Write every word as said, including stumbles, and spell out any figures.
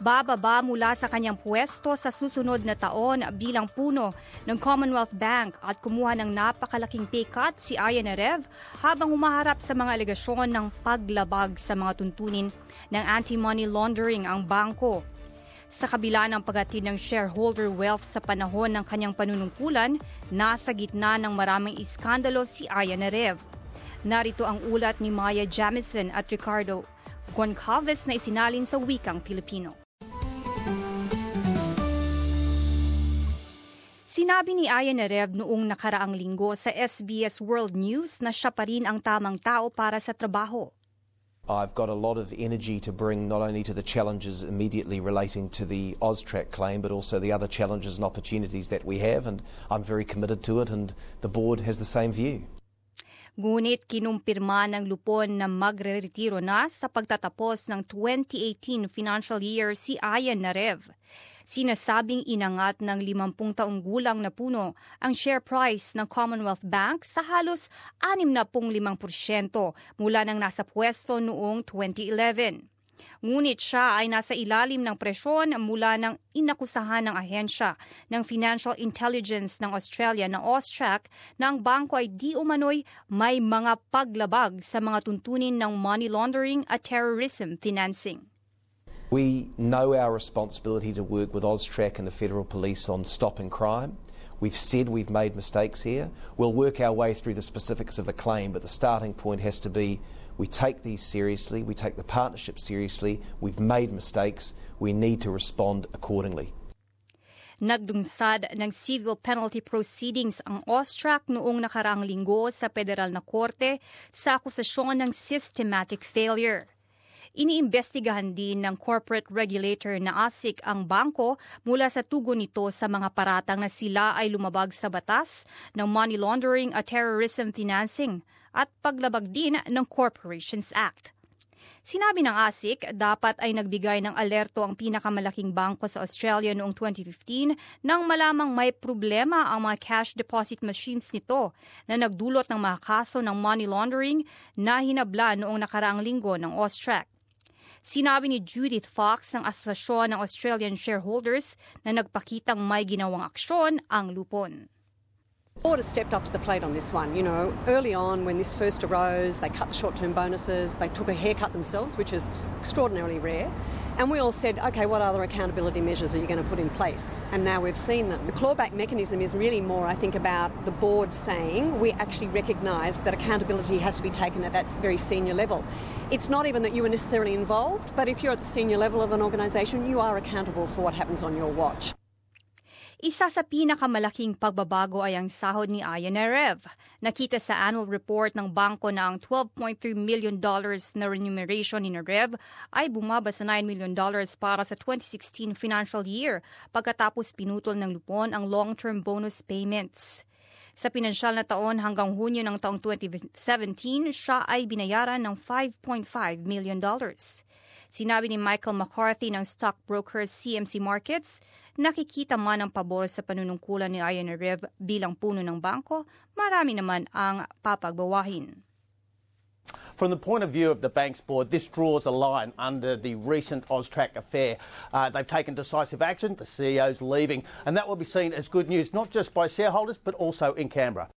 Bababa mula sa kanyang pwesto sa susunod na taon bilang puno ng Commonwealth Bank at kumuha ng napakalaking pay cut si Aya Narev habang humaharap sa mga alegasyon ng paglabag sa mga tuntunin ng anti-money laundering ang bangko. Sa kabila ng paghatid ng shareholder wealth sa panahon ng kanyang panunungkulan, nasa gitna ng maraming iskandalo si Aya Narev. Narito ang ulat ni Maya Jamison at Ricardo Goncalves na isinalin sa wikang Pilipino. Sinabi ni Aya Narev noong nakaraang linggo sa S B S World News na siya pa rin ang tamang tao para sa trabaho. I've got a lot of energy to bring not only to the challenges immediately relating to the AUSTRAC claim, but also the other challenges and opportunities that we have, and I'm very committed to it, and the board has the same view. Ngunit kinumpirma ng lupon na magre-retiro na sa pagtatapos ng twenty eighteen financial year si Aya Narev. Sinasabing inangat ng limampung taong gulang na puno ang share price ng Commonwealth Bank sa halos anim na lima porsyento mula nang nasa pwesto noong twenty eleven. Ngunit siya ay nasa ilalim ng presyon mula ng inakusahan ng ahensya ng Financial Intelligence ng Australia na AUSTRAC na ang bangko ay di umano'y may mga paglabag sa mga tuntunin ng money laundering at terrorism financing. We know our responsibility to work with AUSTRAC and the Federal Police on stopping crime. We've said we've made mistakes here. We'll work our way through the specifics of the claim, but the starting point has to be we take these seriously, we take the partnership seriously, we've made mistakes, we need to respond accordingly. Nagdunsad ng civil penalty proceedings ang AUSTRAC noong nakaraang linggo sa federal na korte sa akusasyon ng systematic failure. Iniimbestigahan din ng corporate regulator na ASIC ang bangko mula sa tugon nito sa mga paratang na sila ay lumabag sa batas ng money laundering at terrorism financing at paglabag din ng Corporations Act. Sinabi ng ASIC, dapat ay nagbigay ng alerto ang pinakamalaking bangko sa Australia noong twenty fifteen nang malamang may problema ang mga cash deposit machines nito na nagdulot ng mga kaso ng money laundering na hinabla noong nakaraang linggo ng AUSTRAC. Sinabi ni Judith Fox ng Asosasyon ng Australian Shareholders na nagpakitang may ginawang aksyon ang lupon. The board has stepped up to the plate on this one. You know, early on when this first arose, they cut the short-term bonuses, they took a haircut themselves, which is extraordinarily rare. And we all said, okay, what other accountability measures are you going to put in place? And now we've seen them. The clawback mechanism is really more, I think, about the board saying we actually recognise that accountability has to be taken at that very senior level. It's not even that you are necessarily involved, but if you're at the senior level of an organisation, you are accountable for what happens on your watch. Isa sa pinakamalaking pagbabago ay ang sahod ni Aya Narev. Nakita sa annual report ng bangko na ang twelve point three million dollars na remuneration ni Narev ay bumaba sa nine million dollars para sa twenty sixteen financial year pagkatapos pinutol ng lupon ang long-term bonus payments. Sa pinansyal na taon hanggang Hunyo ng taong twenty seventeen, siya ay binayaran ng five point five million dollars. Sinabi ni Michael McCarthy ng stockbroker C M C Markets, nakikita man ang pabor sa panunungkulan ni Aya Narev bilang puno ng bangko, marami naman ang papagbawahin. From the point of view of the bank's board, this draws a line under the recent AUSTRAC affair. Uh, they've taken decisive action, the C E O's leaving, and that will be seen as good news, not just by shareholders, but also in Canberra.